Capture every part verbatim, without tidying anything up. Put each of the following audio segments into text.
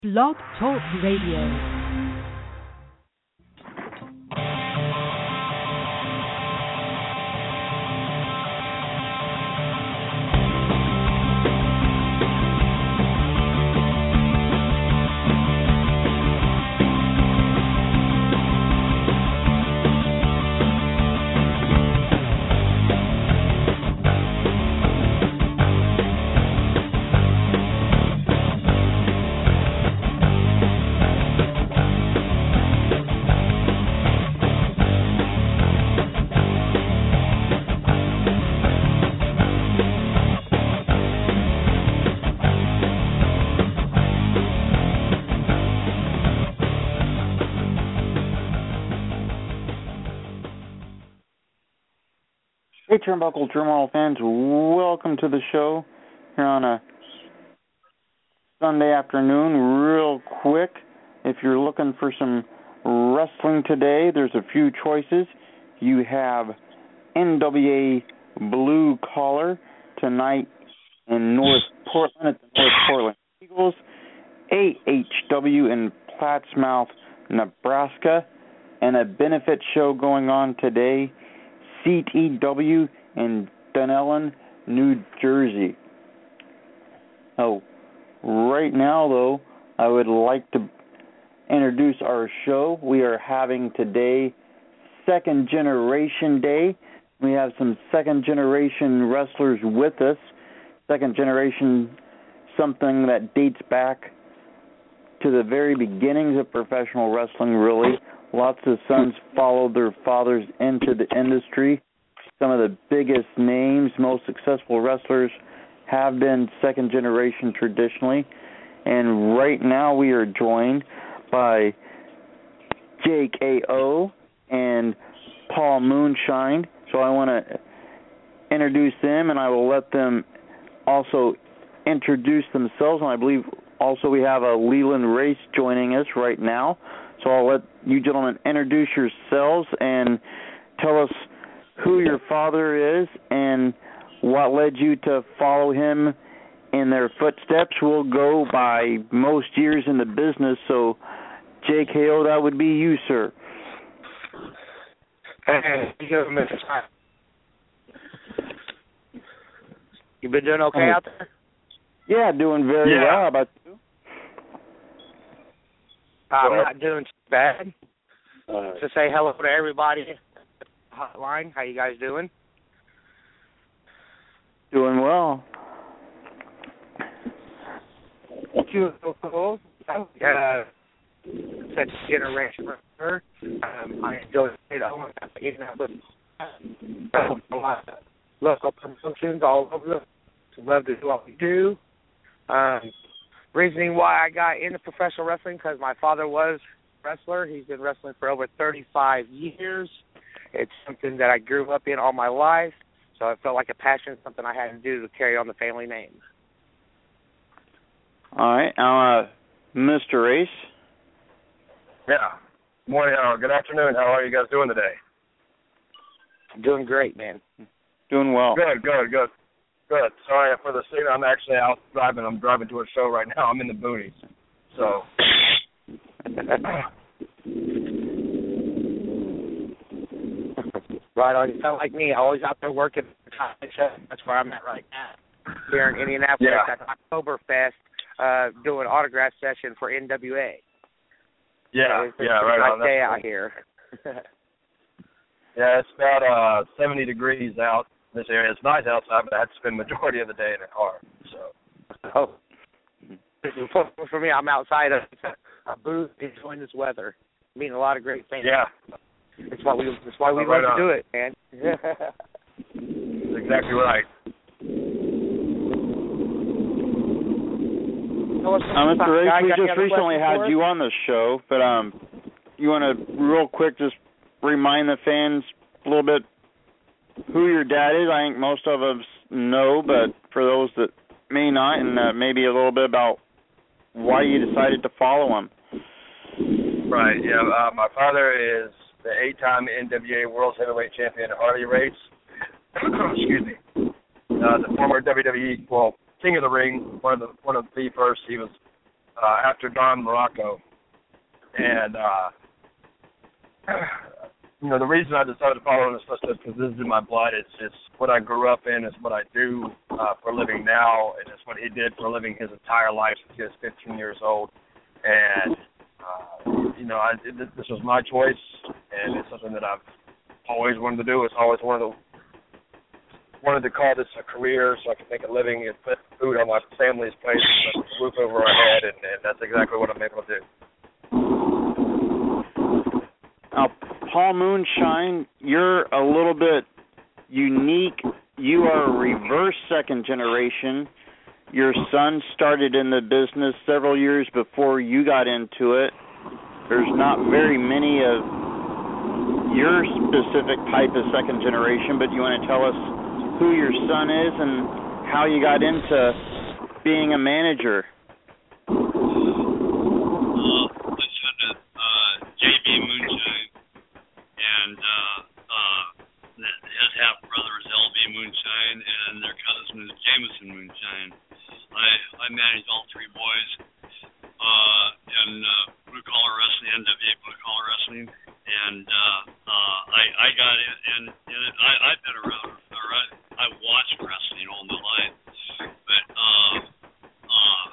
Blog Talk Radio. Hey, Turnbuckle Turmoil fans, welcome to the show here on a Sunday afternoon. Real quick, if you're looking for some wrestling today, there's a few choices. You have N W A Blue Collar tonight in North Portland at the North Portland Eagles, A H W in Plattsmouth, Nebraska, and a benefit show going on today, C T W in Dunellen, New Jersey. Oh, right now, though, I would like to introduce our show. We are having today Second Generation Day. We have some Second Generation wrestlers with us. Second Generation, something that dates back to the very beginnings of professional wrestling, really. Lots of sons followed their fathers into the industry. Some of the biggest names, most successful wrestlers have been second generation traditionally. And right now we are joined by Jake A O and Paul Moonshine. So I want to introduce them, and I will let them also introduce themselves. And I believe also we have a Leland Race joining us right now. So I'll let you gentlemen introduce yourselves and tell us who your father is and what led you to follow him in their footsteps. We'll go by most years in the business, so Jake Hale, that would be you, sir. Hey, you been doing okay oh. out there? Yeah, doing very yeah. well. How about you? I'm not doing too bad. Uh, to say hello to everybody. Hotline, how you guys doing? Doing well. Cool. Uh, such a generation. Um, I enjoy it. I want to get out with a lot of local promotions all over. Love to do what we do. Um, reasoning why I got into professional wrestling, because my father was a wrestler. He's been wrestling for over thirty-five years. It's something that I grew up in all my life, so I felt like a passion, something I had to do to carry on the family name. All right. Now, uh, Mister Ace? Yeah. Morning, uh, good afternoon. How are you guys doing today? Doing great, man. Doing well. Good, good, good. Good. Sorry for the signal. I'm actually out driving. I'm driving to a show right now. I'm in the boonies. So. Right on. You sound like me. Always out there working. That's where I'm at right now. Here in Indianapolis yeah. at Oktoberfest, uh, doing autograph session for N W A. Yeah, so yeah, right nice on. day out here. Yeah, it's about uh, seventy degrees out in this area. It's nice outside, but I had to spend the majority of the day in a car. So. Oh. For me, I'm outside of a booth enjoying this weather, meeting a lot of great things. Yeah. That's why we. That's why we oh, right love on. to do it, man. That's exactly right. Uh, Mister Race, we just recently had you on the show, but um, you want to real quick just remind the fans a little bit who your dad is. I think most of us know, but for those that may not, and uh, maybe a little bit about why you decided to follow him. Right. Yeah. Uh, my father is the eight-time N W A World Heavyweight Champion Harley Race. Excuse me. Uh, the former W W E, well, King of the Ring, one of the one of the first. He was uh, after Don Morocco. And, uh, you know, the reason I decided to follow in his footsteps because this is in my blood. It's, it's what I grew up in. It's what I do uh, for a living now. And it's what he did for a living his entire life since he was fifteen years old. And, uh, you know, I, this was my choice, and it's something that I've always wanted to do. It's always wanted to, wanted to call this a career so I could make a living and put food on my family's plate, put a roof over our head, and, and that's exactly what I'm able to do. Now, Paul Moonshine, you're a little bit unique. You are a reverse second generation. Your son started in the business several years before you got into it. There's not very many of your specific type of second generation, but you want to tell us who your son is and how you got into being a manager. And uh, uh, his half-brother is L B Moonshine, and their cousin is Jameson Moonshine. I I manage all three boys uh, in uh, blue collar wrestling, N W A blue collar wrestling, and uh, uh, I I got in, and, and it, I I've been around. Or I, I watched wrestling all my life, but uh, uh,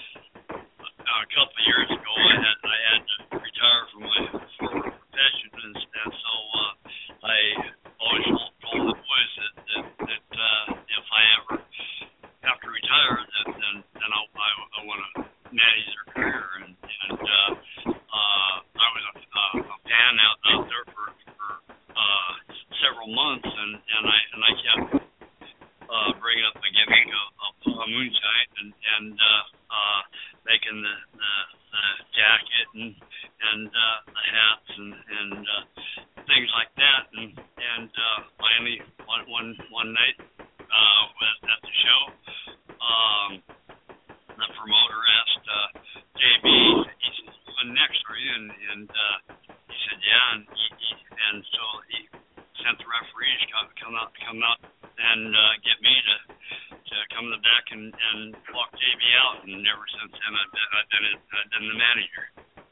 a couple of years ago I had I had to retire from my former profession, and, and so uh, I always told, told the boys that that, that uh, if I ever have to retire, that then then I I, I want to manage their career, and and uh, uh, I was a, a fan out out there for for uh, several months, and, and I and I kept uh, bringing up the gimmick of, of uh, Moonshine and and uh, uh, making the, the the jacket and and uh, the hats and and uh, things like that, and and uh, finally one one one night uh, was at the show. Um, the promoter asked uh, J B, he said, "Who's next for you?" And, and uh, he said, "Yeah," and he, he, and so he sent the referees come come out come out and uh, get me to to come in the back and, and walk J B out, and ever since then I've been I've been, I've been the manager.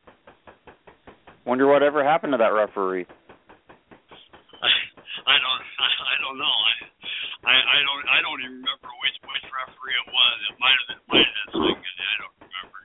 Wonder what ever happened to that referee. I, I don't I, I don't know. I, I I don't I don't even remember which which referee it was. It might have been might have been Singh. I don't remember.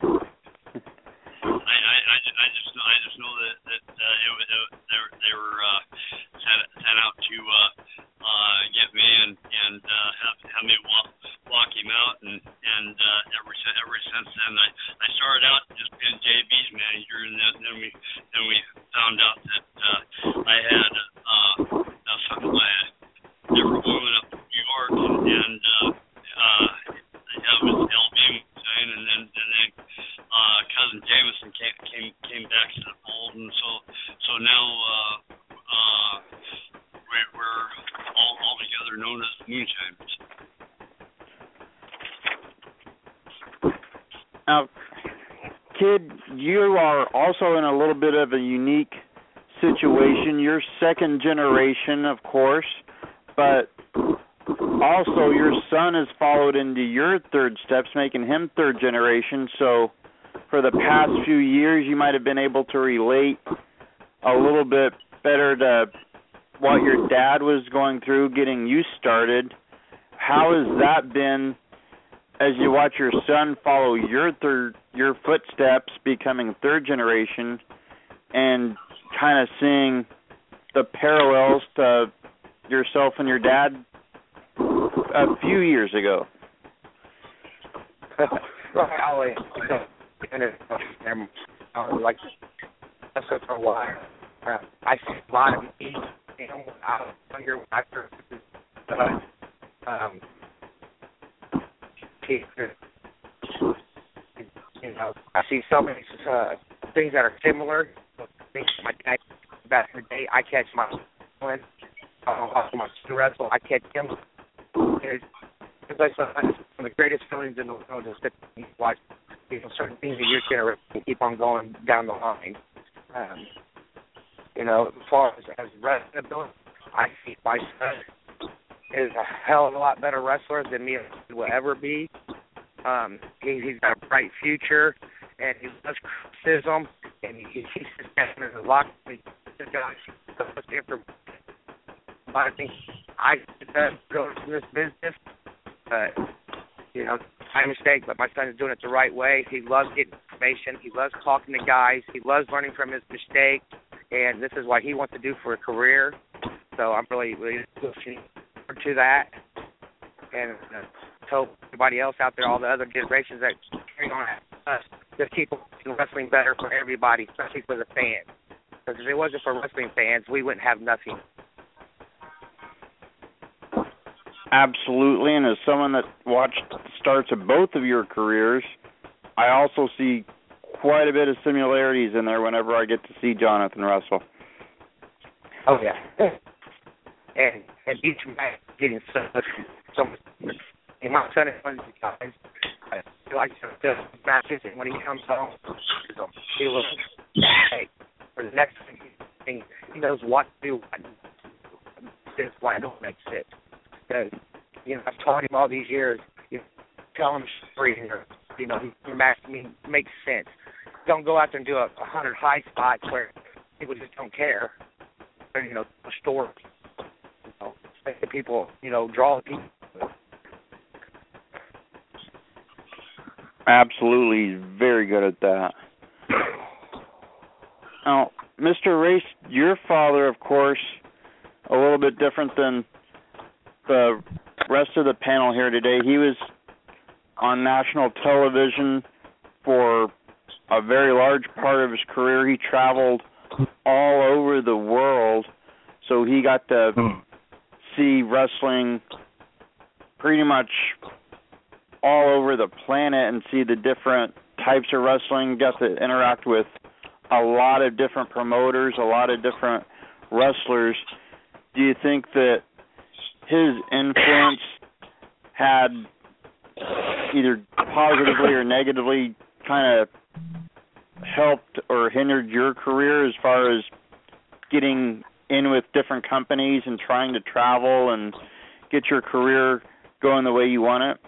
I, I, I, I just know I just know that that uh, it was it, they were they were uh, sent sent out to uh, uh, get me and and uh, have have me walk walk him out, and and uh, ever ever since then I, I started out just being J B's manager, and then, then we then we found out that uh, I had uh, uh, something like different woman up in New York, and, and uh, uh, that was L B Moonshine, and then and then uh, cousin Jameson came came came back to the fold, and so so now uh, uh, we're, we're all all together known as the Moonshiners. Now, kid, you are also in a little bit of a unique situation. You're second generation, of course, but also your son has followed into your third steps, making him third generation. So for the past few years, you might have been able to relate a little bit better to what your dad was going through, getting you started. How has that been as you watch your son follow your third, your footsteps, becoming third generation, and kind of seeing the parallels to yourself and your dad a few years ago? Right, I always, and it, um, like, that's for a while. Uh, I see a lot of me, you know, when I was younger, when I first, uh, um, you know, I see so many uh, things that are similar. Things my dad back in the day, I catch my son, uh, watching my son wrestle, I catch him. It's like one of the greatest feelings in the world is that you watch, you know, certain things in your generation keep on going down the line. Um, you know, as far as, as wrestling ability, I see my son is a hell of a lot better wrestler than me will ever be. Um, he, he's got a bright future. and he loves criticism, and he, he sits down in the locker room. He guys, so much information. I think I did that go to this business, but you know, my mistake. But my son is doing it the right way. He loves getting information. He loves talking to guys. He loves learning from his mistakes, and this is what he wants to do for a career. So I'm really, really looking forward to that, and uh, hope everybody else out there, all the other generations that carry on us, just keep wrestling better for everybody, especially for the fans. Because if it wasn't for wrestling fans, we wouldn't have nothing. Absolutely, and as someone that watched the starts of both of your careers, I also see quite a bit of similarities in there whenever I get to see Jonathan wrestle. Oh, yeah. and and each match getting so much, so much. And my son is one of the guys. I like to matches, and when he comes home, he will hey, for the next thing, he knows what to do. This why I don't make sense. Because, you know, I've taught him all these years, you know, tell him stories, you know, your match makes sense. Don't go out there and do a, a hundred high spots where people just don't care. Or, you know, a story. You know, make the people, you know, draw the people. Absolutely, he's very good at that. Now, Mister Race, your father, of course, a little bit different than the rest of the panel here today. He was on national television for a very large part of his career. He traveled all over the world, so he got to see wrestling pretty much all over the planet and see the different types of wrestling, got to interact with a lot of different promoters, a lot of different wrestlers. Do you think that his influence had either positively or negatively kind of helped or hindered your career as far as getting in with different companies and trying to travel and get your career going the way you want it?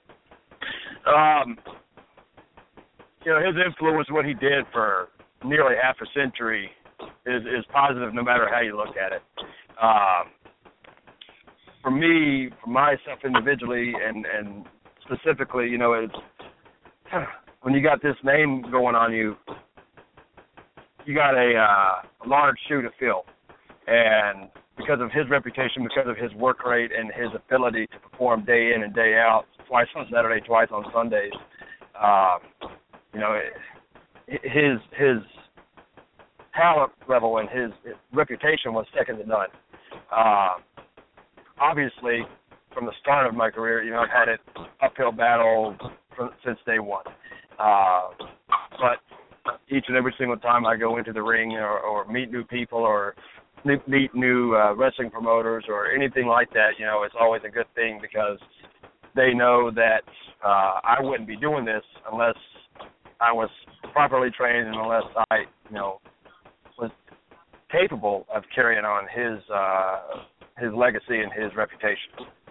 Um, you know, his influence, what he did for nearly half a century, is, is positive no matter how you look at it. Um, for me, for myself individually, and, and specifically, you know, it's when you got this name going on you, you got a, uh, a large shoe to fill. And because of his reputation, because of his work rate and his ability to perform day in and day out, twice on Saturday, twice on Sundays, uh, you know, his his talent level and his, his reputation was second to none. Uh, obviously, from the start of my career, you know, I've had it uphill battle from, since day one. Uh, but each and every single time I go into the ring or, or meet new people or meet new uh, wrestling promoters or anything like that, you know, it's always a good thing because they know that uh, I wouldn't be doing this unless I was properly trained and unless I, you know, was capable of carrying on his uh, his legacy and his reputation.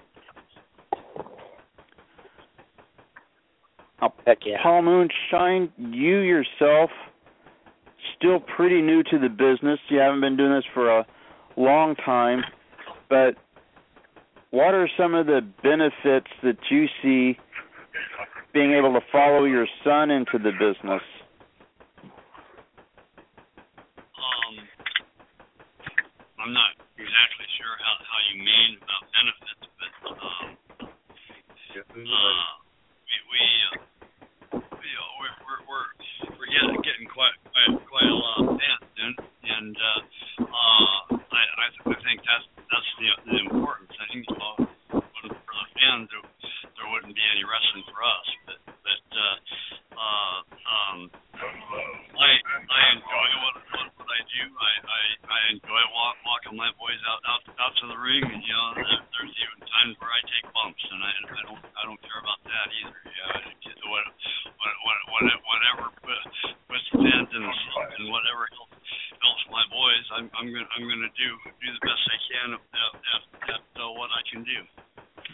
Uh, Heck yeah. Paul Moonshine, you yourself, still pretty new to the business. You haven't been doing this for a long time, but what are some of the benefits that you see being able to follow your son into the business? Um, I'm not exactly sure how, how you mean about benefits, but um, uh, we we, uh, we uh, we're we're we're, we're getting, getting quite quite quite a lot of fans, and and uh, uh, I I, th- I think that's that's the, the important thing. Uh, for the fans, there, there wouldn't be any wrestling for us, but but uh, uh, um, I I enjoy what, what what I do. I I, I enjoy walk, walking my boys out, out out to the ring, and you know there, there's even times where I take bumps, and I I don't I don't care about that either. Yeah, just what what what, what whatever puts fans in the slump and whatever helps helps my boys, I'm I'm gonna I'm gonna do do the best I can at, at, at uh, what I can do.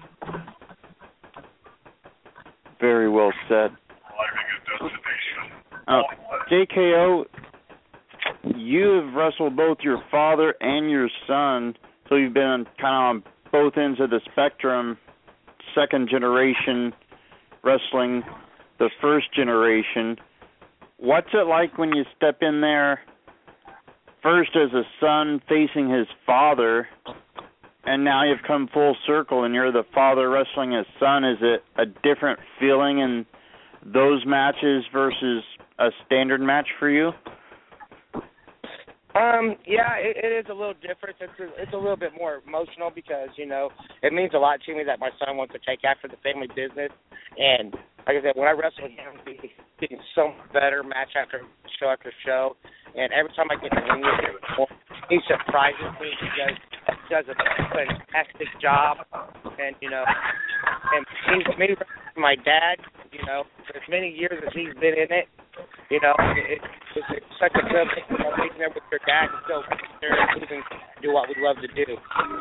Very well said. Arriving at destination. Uh, J K O, you have wrestled both your father and your son, so you've been on, kind of on both ends of the spectrum, second generation wrestling, the first generation. What's it like when you step in there first as a son facing his father, and now you've come full circle and you're the father wrestling his son? Is it a different feeling in those matches versus a standard match for you? Um, yeah, it, it is a little different. It's a, it's a little bit more emotional because, you know, it means a lot to me that my son wants to take after the family business. And like I said, when I wrestle with him, he's getting so much better match after show after show. And every time I get in the ring with him, he surprises me because he does a fantastic job. And, you know, and he's me, my dad, you know, for as many years as he's been in it, you know, it, it's, it's such a good thing, you know, being there with your dad and still there and do what we love to do.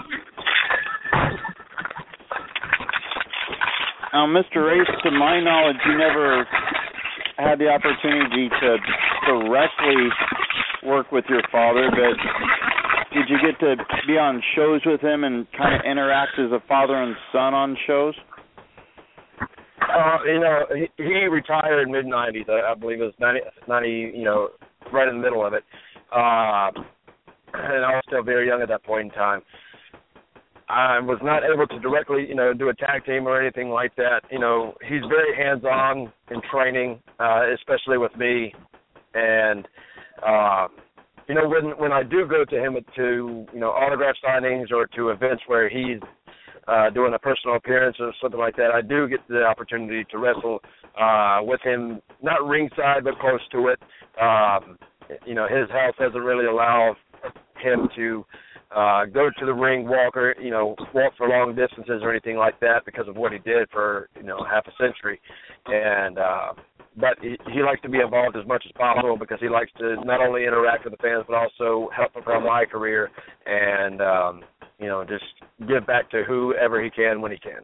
Now, Mister Race, to my knowledge, you never had the opportunity to directly work with your father, but did you get to be on shows with him and kind of interact as a father and son on shows? Uh, you know, he, he retired mid nineties. I, I believe it was ninety, ninety, you know, right in the middle of it. Uh, and I was still very young at that point in time. I was not able to directly, you know, do a tag team or anything like that. You know, he's very hands-on in training, uh, especially with me. And, uh, you know, when when I do go to him to, you know, autograph signings or to events where he's uh, doing a personal appearance or something like that, I do get the opportunity to wrestle uh, with him, not ringside, but close to it. Um, you know, his health doesn't really allow him to uh, go to the ring, walk or, you know, walk for long distances or anything like that because of what he did for, you know, half a century. And, uh, but he, he likes to be involved as much as possible because he likes to not only interact with the fans but also help propel my career and, um, you know, just give back to whoever he can when he can.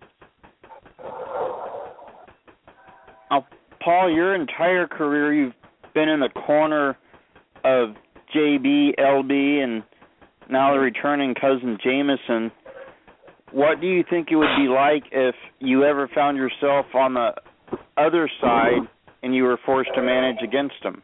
Now, Paul, your entire career you've been in the corner of J B, L B, and now the returning cousin Jameson. What do you think it would be like if you ever found yourself on the other side and you were forced to manage against him?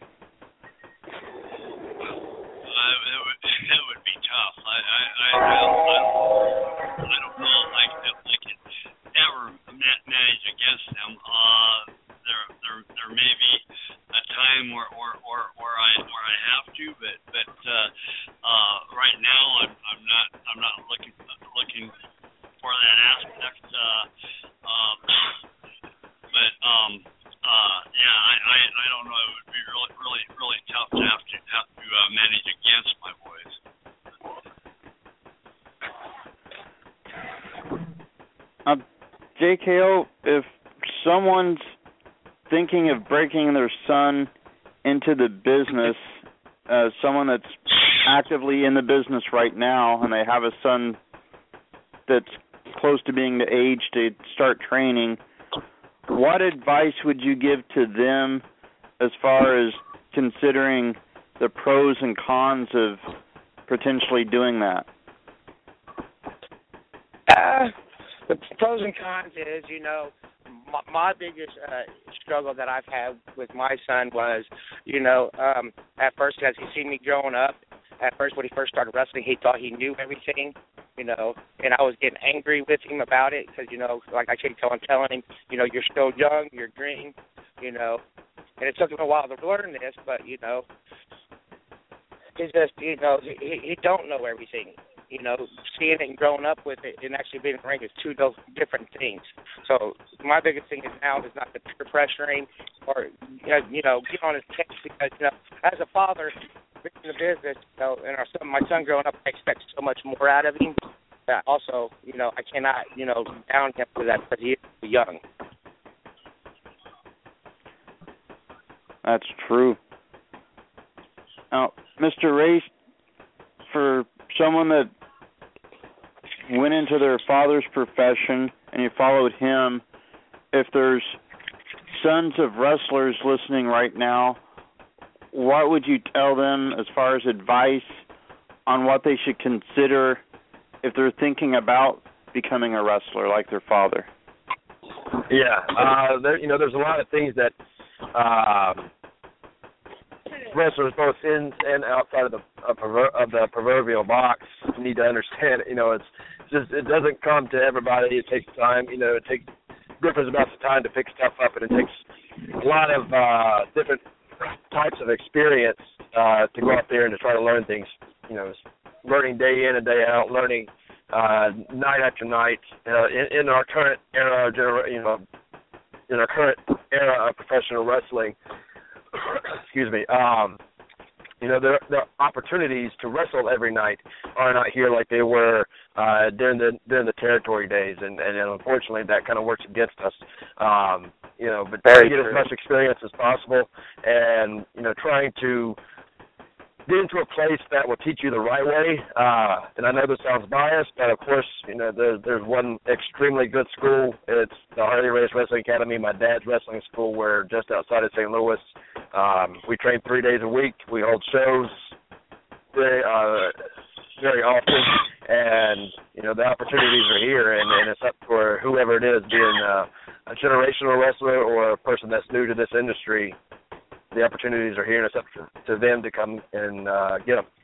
Uh, it, would, it would be tough. I I, I, I, don't, I don't know. Like, I could ever manage against them. Uh, there, there, there may be a time where, where, where, where I, where I have to, but, but uh, uh, right now I'm, I'm not, I'm not looking, looking for that aspect. Uh, uh, but um, uh, yeah, I, I, I don't know. It would be really, really, really tough to have to have to uh, manage against my boys. Uh, J K O, if someone's thinking of breaking their son into the business, uh, someone that's actively in the business right now, and they have a son that's close to being the age to start training, what advice would you give to them as far as considering the pros and cons of potentially doing that? Uh, the pros and cons is, you know, my, my biggest uh, struggle that I've had with my son was, you know, um, at first as he seen me growing up, at first when he first started wrestling, he thought he knew everything, you know, and I was getting angry with him about it because, you know, like I keep telling, telling him, you know, you're still young, you're green, you know, and it took him a while to learn this, but, you know, it's just, you know, he, he don't know everything. You know, seeing it and growing up with it and actually being in the ring is two those different things. So my biggest thing is now is not the peer pressuring or, you know, get on his case because, you know, as a father in the business, you know, and our son, my son growing up, I expect so much more out of him that also, you know, I cannot, you know, down him for that because he is young. That's true. Now, Mister Race, for someone that went into their father's profession and you followed him, if there's sons of wrestlers listening right now, what would you tell them as far as advice on what they should consider if they're thinking about becoming a wrestler like their father? Yeah, uh, there, you know, there's a lot of things that uh, wrestlers, both in and outside of the of, of the proverbial box, need to understand. You know, it's just it doesn't come to everybody. It takes time. You know, it takes different amounts of time to pick stuff up, and it takes a lot of uh, different types of experience uh, to go out there and to try to learn things. You know, learning day in and day out, learning uh, night after night. Uh, in, in our current era, you know, in our current era of professional wrestling, excuse me. Um, you know, the the opportunities to wrestle every night are not here like they were uh, during the during the territory days, and, and unfortunately that kind of works against us. Um, you know, but trying to get as much experience as possible, and you know, trying to get into a place that will teach you the right way. Uh, and I know this sounds biased, but of course, you know, there's there's one extremely good school. It's the Harley Race Wrestling Academy, my dad's wrestling school. We're just outside of Saint Louis. Um, we train three days a week. We hold shows very, uh, very often, and you know the opportunities are here, and, and it's up for whoever it is, being uh, a generational wrestler or a person that's new to this industry. The opportunities are here, and it's up to, to them to come and uh, get them.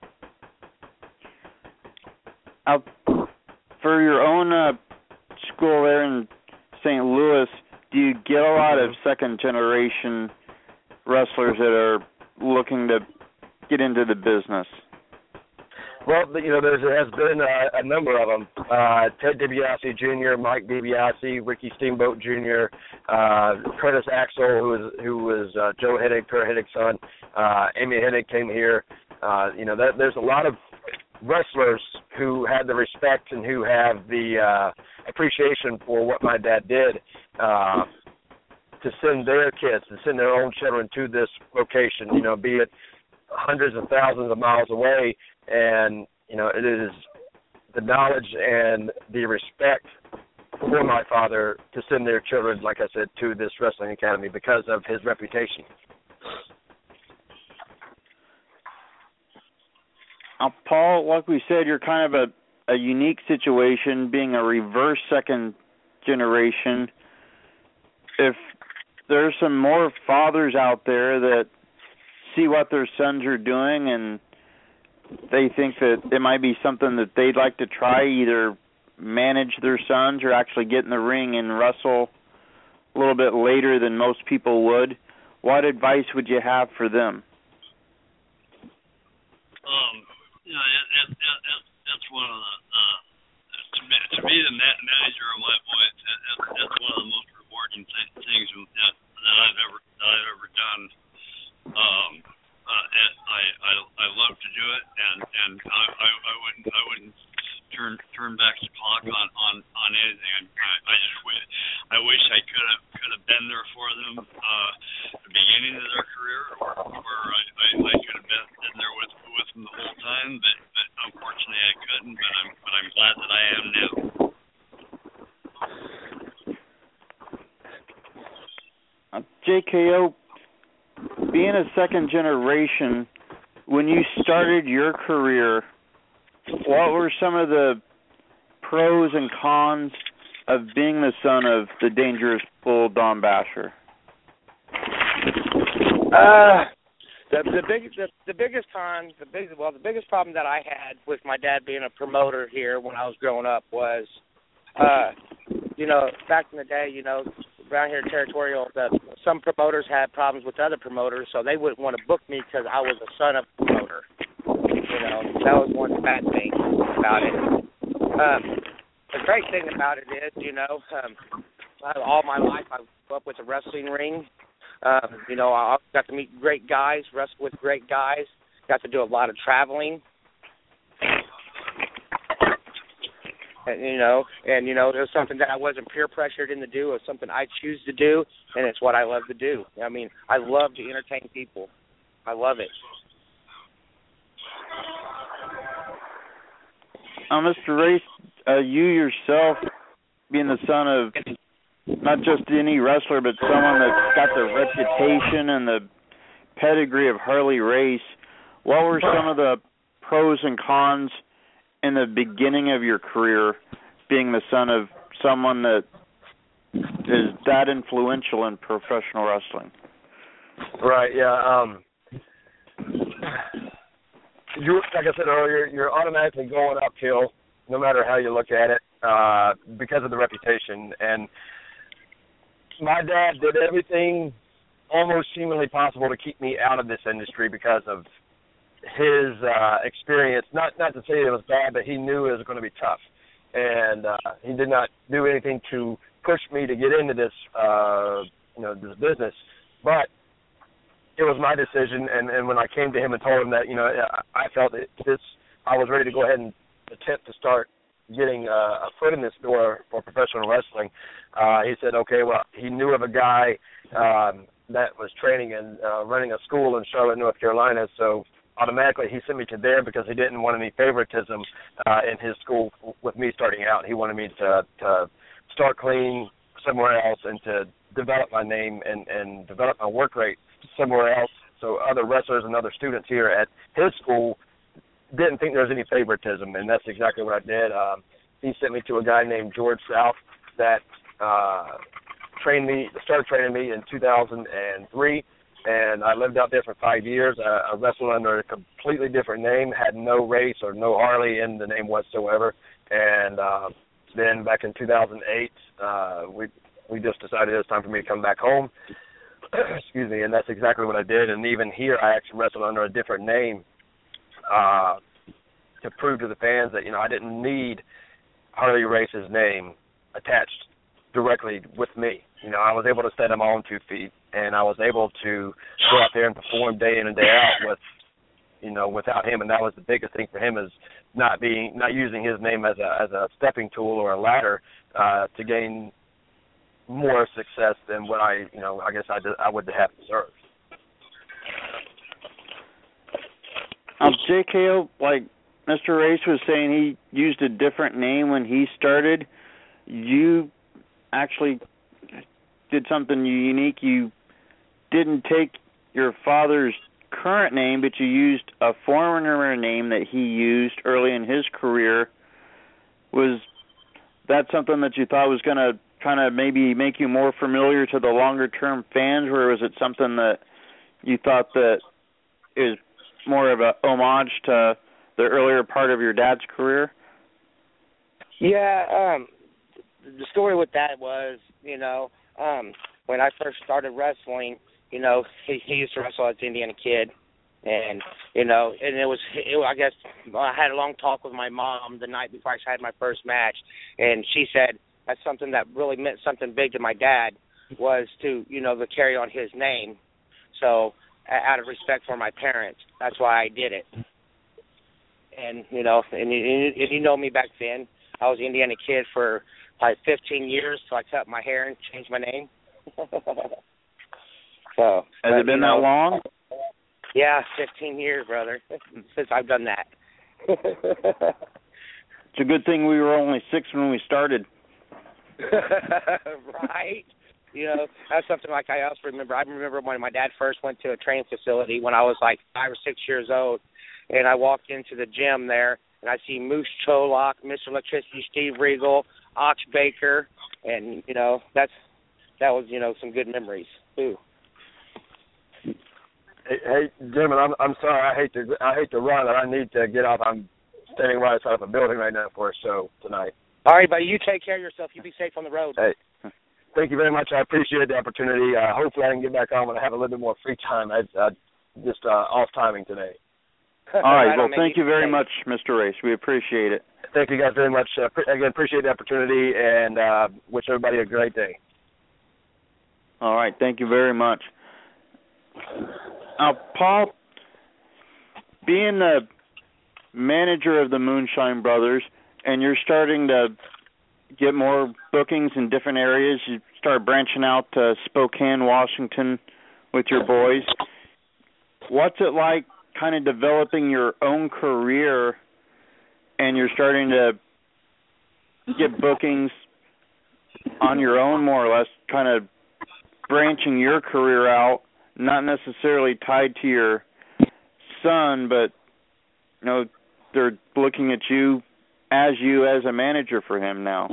Uh, for your own uh, school there in Saint Louis, do you get a lot of second-generation wrestlers that are looking to get into the business? Well, you know, there has been a, a number of them. Uh, Ted DiBiase Junior, Mike DiBiase, Ricky Steamboat Junior, uh, Curtis Axel, who was who was uh, Joe Hennig, Kurt Hennig's son. Uh, Amy Hennig came here. Uh, you know, that, there's a lot of wrestlers who had the respect and who have the uh, appreciation for what my dad did uh, to send their kids, to send their own children to this location, you know, be it hundreds of thousands of miles away. And, you know, it is the knowledge and the respect for my father to send their children, like I said, to this wrestling academy because of his reputation. Uh, Paul, like we said, you're kind of a, a unique situation, being a reverse second generation. If there's some more fathers out there that see what their sons are doing and they think that it might be something that they'd like to try, either manage their sons or actually get in the ring and wrestle a little bit later than most people would, what advice would you have for them? Um, you know, that, that, that, that, that's one of the, uh, to be, to be the manager of my boys, that, that's one of the most rewarding th- things that, that I've ever that I've ever done. Um, Uh, and I, I I love to do it, and and I, I, I wouldn't I wouldn't turn turn back the clock on, on, on anything. I, I just wish I wish I could have could have been there for them uh, at the beginning of their career, or, or I, I, I could have been, been there with with them the whole time. But, but unfortunately I couldn't. But I'm but I'm glad that I am now. Uh, J K O, being a second generation, when you started your career, what were some of the pros and cons of being the son of the Dangerous Bull Don Basher? Uh, the the biggest the, the biggest con, the big well, the biggest problem that I had with my dad being a promoter here when I was growing up was, uh, you know, back in the day, you know, around here territorial, the, some promoters had problems with other promoters, so they wouldn't want to book me because I was a son of a promoter. You know, that was one bad thing about it. Um, the great thing about it is, you know, um, all my life I grew up with a wrestling ring. Um, you know, I got to meet great guys, wrestle with great guys, got to do a lot of traveling. And, you know, and, you know, it was something that I wasn't peer pressured into do. It was something I choose to do, and it's what I love to do. I mean, I love to entertain people. I love it. Uh, Mister Race, uh, you yourself, being the son of not just any wrestler, but someone that's got the reputation and the pedigree of Harley Race, what were some of the pros and cons in the beginning of your career, being the son of someone that is that influential in professional wrestling? Right, yeah. Um, you, like I said earlier, you're automatically going uphill no matter how you look at it uh, because of the reputation. And my dad did everything almost seemingly possible to keep me out of this industry because of his uh, experience. Not not to say it was bad, but he knew it was going to be tough. And uh, he did not do anything to push me to get into this, uh, you know, this business. But it was my decision, and, and when I came to him and told him that, you know, I felt that this, I was ready to go ahead and attempt to start getting uh, a foot in this door for professional wrestling, uh, he said, okay, well, he knew of a guy um, that was training and uh, running a school in Charlotte, North Carolina, so automatically he sent me to there because he didn't want any favoritism uh, in his school with me starting out. He wanted me to, to start clean somewhere else and to develop my name and, and develop my work rate somewhere else, so other wrestlers and other students here at his school didn't think there was any favoritism, and that's exactly what I did. Um, he sent me to a guy named George South that uh, trained me, started training me in two thousand three, and I lived out there for five years. I, I wrestled under a completely different name, had no race or no Harley in the name whatsoever, and uh, then back in two thousand eight, uh, we we just decided it was time for me to come back home. Excuse me, and that's exactly what I did. And even here, I actually wrestled under a different name uh, to prove to the fans that, you know, I didn't need Harley Race's name attached directly with me. You know, I was able to stand on my own two feet, and I was able to go out there and perform day in and day out with, you know, without him. And that was the biggest thing for him, is not being, not using his name as a as a stepping tool or a ladder uh, to gain more success than what I, you know, I guess I, did, I would have deserved. Um, J K O, like Mister Race was saying, he used a different name when he started. You actually did something unique. You didn't take your father's current name, but you used a former name that he used early in his career. Was that something that you thought was going to kind of maybe make you more familiar to the longer-term fans, or was it something that you thought that is more of a homage to the earlier part of your dad's career? Yeah, um, the story with that was, you know, um, when I first started wrestling, you know, he, he used to wrestle as an Indiana Kid, and, you know, and it was, it, I guess, I had a long talk with my mom the night before I had my first match, and she said, that's something that really meant something big to my dad, was to, you know, to carry on his name. So out of respect for my parents, that's why I did it. And, you know, and you, and you know me back then, I was an Indiana Kid for like fifteen years, so I cut my hair and changed my name. so Has but, it been you know, that long? Yeah, fifteen years, brother, since I've done that. It's a good thing we were only six when we started. Right. You know, that's something like I also remember. I remember when my dad first went to a training facility when I was like five or six years old, and I walked into the gym there, and I see Moose Cholock, Mister Electricity, Steve Regal, Ox Baker, and, you know, that's that was, you know, some good memories, too. Hey, hey Jim, I'm I'm sorry. I hate to I hate to run, and I need to get off. I'm standing right outside of a building right now for a show tonight. All right, buddy, you take care of yourself. You be safe on the road. Hey, thank you very much. I appreciate the opportunity. Uh, hopefully I can get back on when I have a little bit more free time. I uh, just uh, off timing today. All right, well, thank you very much, Mister Race. We appreciate it. Thank you guys very much. Uh, pre- again, appreciate the opportunity, and uh, wish everybody a great day. All right, thank you very much. Now, Paul, being the manager of the Moonshine Brothers, and you're starting to get more bookings in different areas, you start branching out to Spokane, Washington with your boys. What's it like kind of developing your own career, and you're starting to get bookings on your own more or less, kind of branching your career out not necessarily tied to your son, but you know they're looking at you as you as a manager for him now.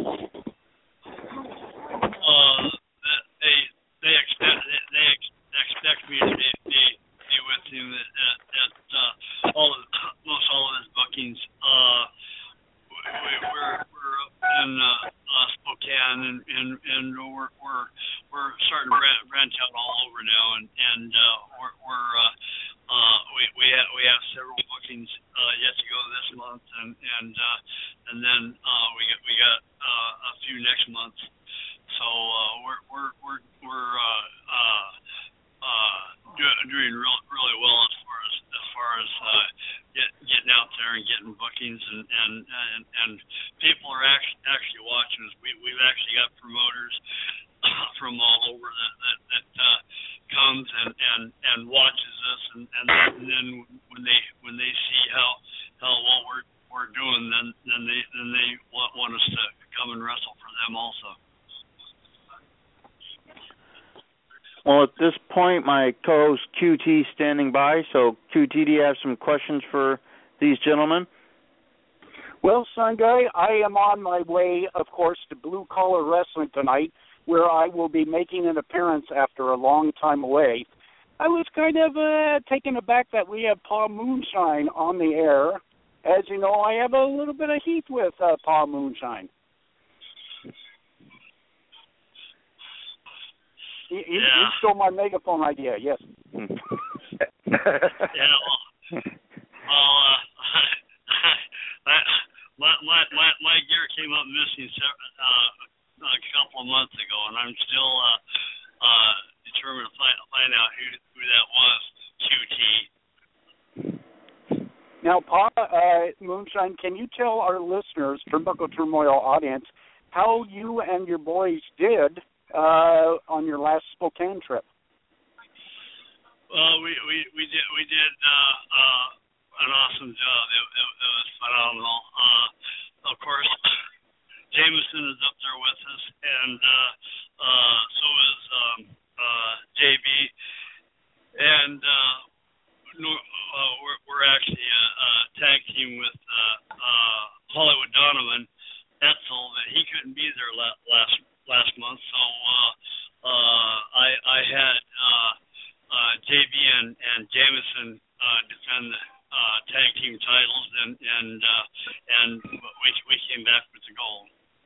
Uh, they they expect they expect me to be, be, be with him at, at uh, all of, most all of his bookings. Uh, we, we're we're up in uh, uh, Spokane, and, and and we're we're we're starting to rent, rent out all over now, and and uh, we're we're uh, uh, we we have we have several bookings uh, yet to go this month, and and uh, and then uh, we get we got uh, a few next month. So uh, we're we're we're we're uh, uh, uh, do, doing real, really well as far as as far as uh, get, getting out there and getting bookings, and and and, and people are actually actually watching us. We we've actually got promoters from all over that that, that uh, comes and, and, and watches us, and, and then when they when they see how how well we're we're doing, then then they then they want, want us to come and wrestle for them also. Well, at this point, my co-host Q T is standing by. So, Q T, do you have some questions for these gentlemen? Well, Sun Guy, I am on my way, of course, to Blue Collar Wrestling tonight, where I will be making an appearance after a long time away. I was kind of uh, taken aback that we have Pa Moonshine on the air. As you know, I have a little bit of heat with uh, Pa Moonshine. He, he, yeah. he stole my megaphone idea, yes. yeah, well, well uh, I, my, my, my, my gear came up missing uh, a couple of months ago, and I'm still uh, uh, determined to find, find out who, who that was, Q T. Now, Pa uh, Moonshine, can you tell our listeners, Turnbuckle Turmoil audience, how you and your boys did Uh, on your last Spokane trip? Well, we, we, we did we did uh, uh, an awesome job. It, it, it was phenomenal. Uh, of course, Jameson is up there with us, and uh, uh, so is um, uh, J B. And uh, no, uh, we're, we're actually a, a tag team with uh, uh, Hollywood Donovan Etzel, but he couldn't be there la- last. last month, so uh, uh, I, I had uh, uh, J B and, and Jameson uh, defend the uh, tag team titles, and and uh, and we we came back with the gold.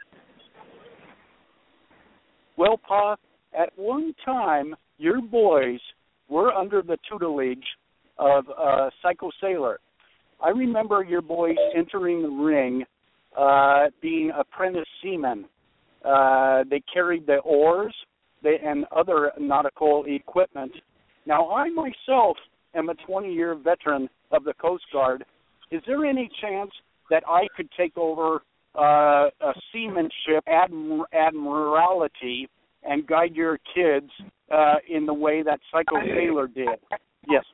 Well, Pa, at one time, your boys were under the tutelage of uh, Psycho Sailor. I remember your boys entering the ring, uh, being apprentice seamen. Uh, they carried the oars they, and other nautical equipment. Now, I myself am a twenty-year veteran of the Coast Guard. Is there any chance that I could take over uh, a seamanship, admir- admiralty, and guide your kids uh, in the way that Psycho Sailor did? Yes.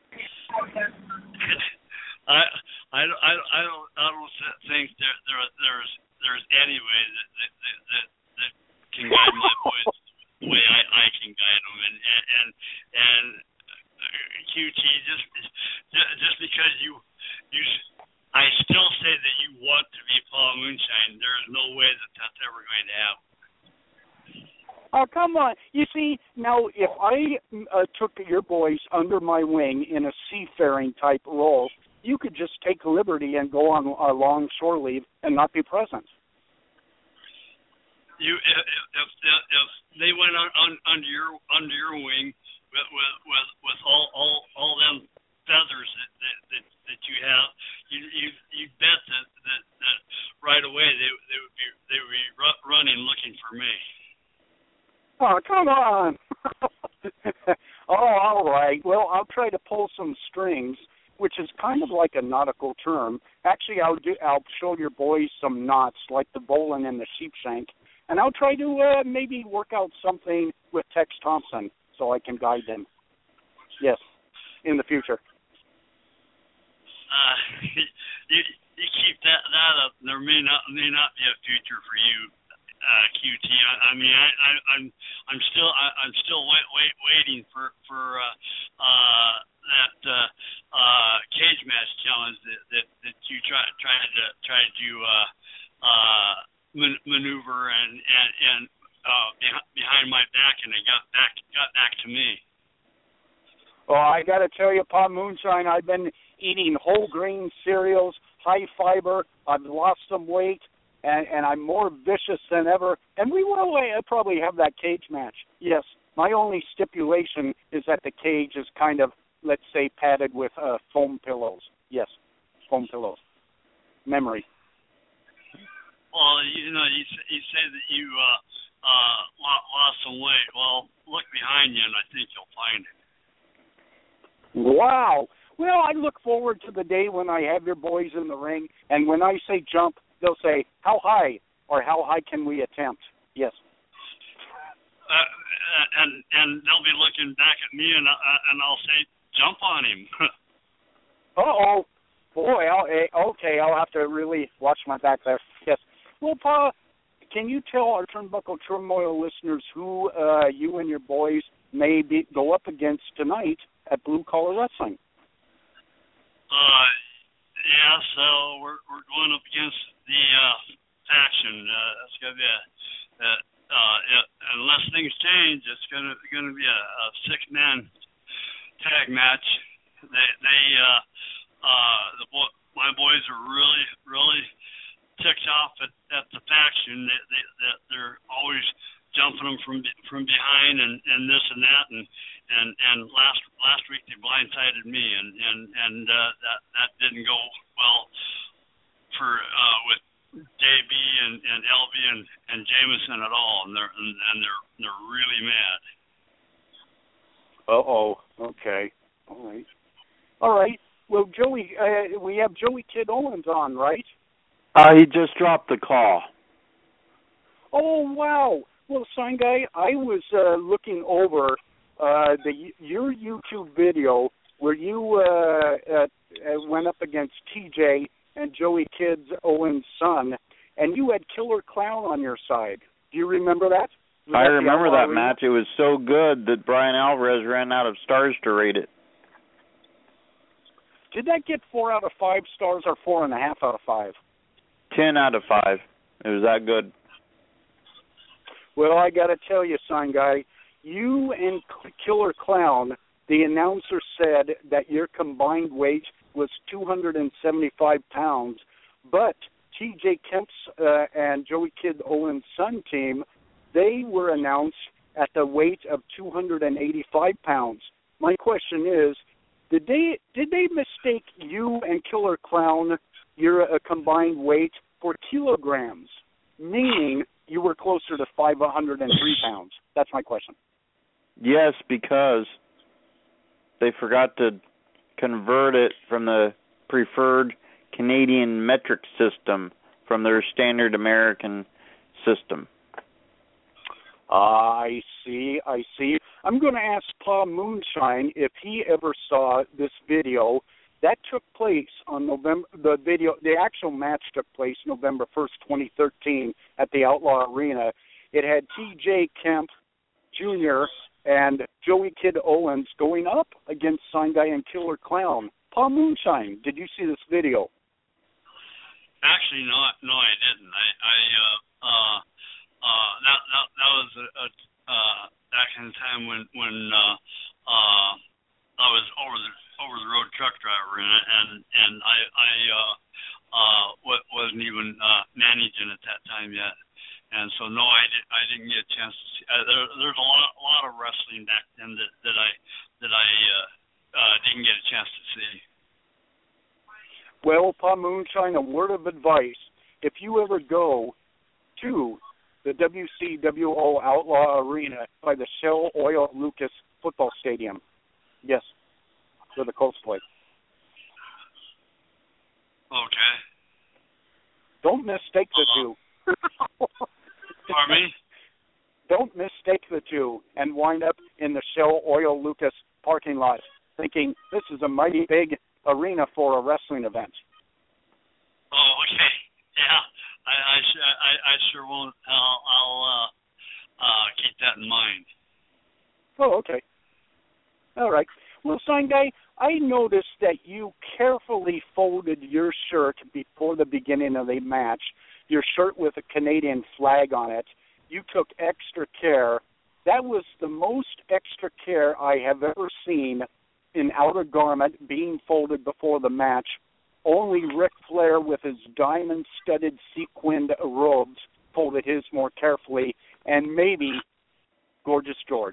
I I I I don't I don't think there there there's there's any way that that, that, that that can guide my boys the way I, I can guide them, and and and, and uh, Q T, just just because you you I still say that you want to be Paul Moonshine, there is no way that that's ever going to happen. Oh, come on. You see, now, if I uh, took your boys under my wing in a seafaring type role, you could just take liberty and go on a long shore leave and not be present. You, if if, if they went on, on under your under your wing with with with, with all, all all them feathers that, that, that, that you have, you you you bet that, that, that right away they they would be they would be running looking for me. Oh, come on. Oh, all right. Well, I'll try to pull some strings, which is kind of like a nautical term. Actually, I'll do. I'll show your boys some knots, like the bowline and the sheepshank, and I'll try to uh, maybe work out something with Tex Thompson so I can guide them. Yes, in the future. Uh, you you keep that that up. There may not may not be a future for you. Uh, Q T. I, I mean, I, I, I'm, I'm still, I, I'm still wait, wait, waiting for, for uh, uh, that uh, uh, cage match challenge that, that, that you try tried to tried to uh, uh, man, maneuver and and, and uh, behind my back, and it got back got back to me. Well, I got to tell you, Pa Moonshine, I've been eating whole grain cereals, high fiber. I've lost some weight, and, and I'm more vicious than ever. And we will uh, probably have that cage match. Yes, my only stipulation is that the cage is kind of, let's say, padded with uh, foam pillows. Yes, foam pillows. Memory. Well, you know, you, you say that you uh, uh, lost some weight. Well, look behind you, and I think you'll find it. Wow. Well, I look forward to the day when I have your boys in the ring, and when I say jump, they'll say, how high, or how high can we attempt? Yes. Uh, and and they'll be looking back at me, and uh, and I'll say, jump on him. Uh-oh. Boy, I'll, okay, I'll have to really watch my back there. Yes. Well, Pa, can you tell our Turnbuckle Turmoil listeners who uh, you and your boys may be, go up against tonight at Blue Collar Wrestling? Uh, yeah, so we're we're going up against the uh, faction. Uh, it's gonna be a, a uh, it, unless things change, it's gonna gonna be a, a six man tag match. They they uh uh the bo- my boys are really really ticked off at, at the faction. They, they they're always jumping them from from behind and, and this and that and and and last last week they blindsided me and and and uh, that that didn't go well for uh, with J B and and L B and and Jameson at all, and they're and, and they're they're really mad. Uh oh. Okay. All right. All right. Well, Joey, uh, we have Joey Kid Owens on, right? Uh, he just dropped the call. Oh wow. Well, Sign Guy, I was uh, looking over uh, the your YouTube video where you uh, uh, went up against T J and Joey Kid Owens' son, and you had Killer Clown on your side. Do you remember that? Was I that remember that arena? match. It was so good that Brian Alvarez ran out of stars to rate it. Did that get four out of five stars or four and a half out of five? Ten out of five. It was that good. Well, I got to tell you, Sign Guy, you and Killer Clown, the announcer said that your combined weight was two hundred seventy-five pounds, but T J Kemp's uh, and Joey Kid Owens' son team, they were announced at the weight of two hundred eighty-five pounds. My question is, did they did they mistake you and Killer Clown, your uh, combined weight, for kilograms, meaning you were closer to five hundred three pounds? That's my question. Yes, because they forgot to convert it from the preferred Canadian metric system from their standard American system. I see, I see. I'm going to ask Pa Moonshine if he ever saw this video. That took place on November, the video, the actual match took place November first, twenty thirteen at the Outlaw Arena. It had T J Kemp Junior and Joey Kid Owens going up against Sign Guy and Killer Clown. Pa Moonshine, did you see this video? Actually, no, no, I didn't. I, I uh, uh, uh, that, that, that was a, a uh, back in the time when, when, uh, uh, I was over the, over the road truck driver, and, and, and I, I, uh, uh, wasn't even, uh, managing at that time yet. And so, no, I, did, I didn't get a chance to see. Uh, there, there's a lot, a lot of wrestling back then that, that I, that I, uh, uh, didn't get a chance to see. Well, Pa Moonshine, a word of advice. If you ever go to the W C W O Outlaw Arena by the Shell Oil Lucas Football Stadium, yes, where the Colts play. Okay. Don't mistake the two. Pardon me? Don't mistake the two and wind up in the Shell Oil Lucas parking lot thinking this is a mighty big arena for a wrestling event. Oh, okay. Yeah, I, I, I, I sure won't. I'll, I'll uh, uh, keep that in mind. Oh, okay. All right. Well, Sign Guy, I noticed that you carefully folded your shirt before the beginning of the match, your shirt with a Canadian flag on it. You took extra care. That was the most extra care I have ever seen in outer garment being folded before the match. Only Ric Flair with his diamond-studded sequined robes folded his more carefully, and maybe Gorgeous George.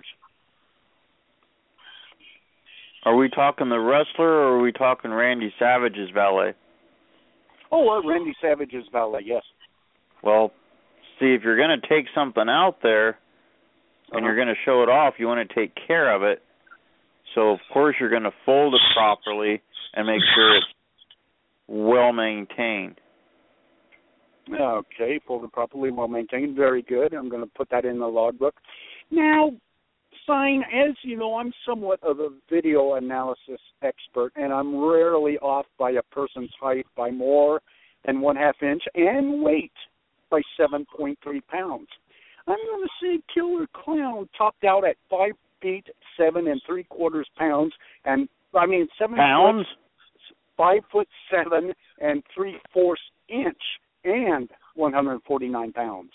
Are we talking the wrestler, or are we talking Randy Savage's valet? Oh, uh, Randy Savage's valet, yes. Well, see, if you're going to take something out there and uh-huh. you're going to show it off, you want to take care of it. So, of course, you're going to fold it properly and make sure it's well maintained. Okay, fold it properly, well maintained. Very good. I'm going to put that in the logbook. Now, Sign, as you know, I'm somewhat of a video analysis expert, and I'm rarely off by a person's height by more than one half inch and weight by seven point three pounds. I'm going to say Killer Clown topped out at five feet seven and three quarters pounds, and I mean seven pounds, foot, five foot seven and three fourths inch, and one hundred forty-nine pounds.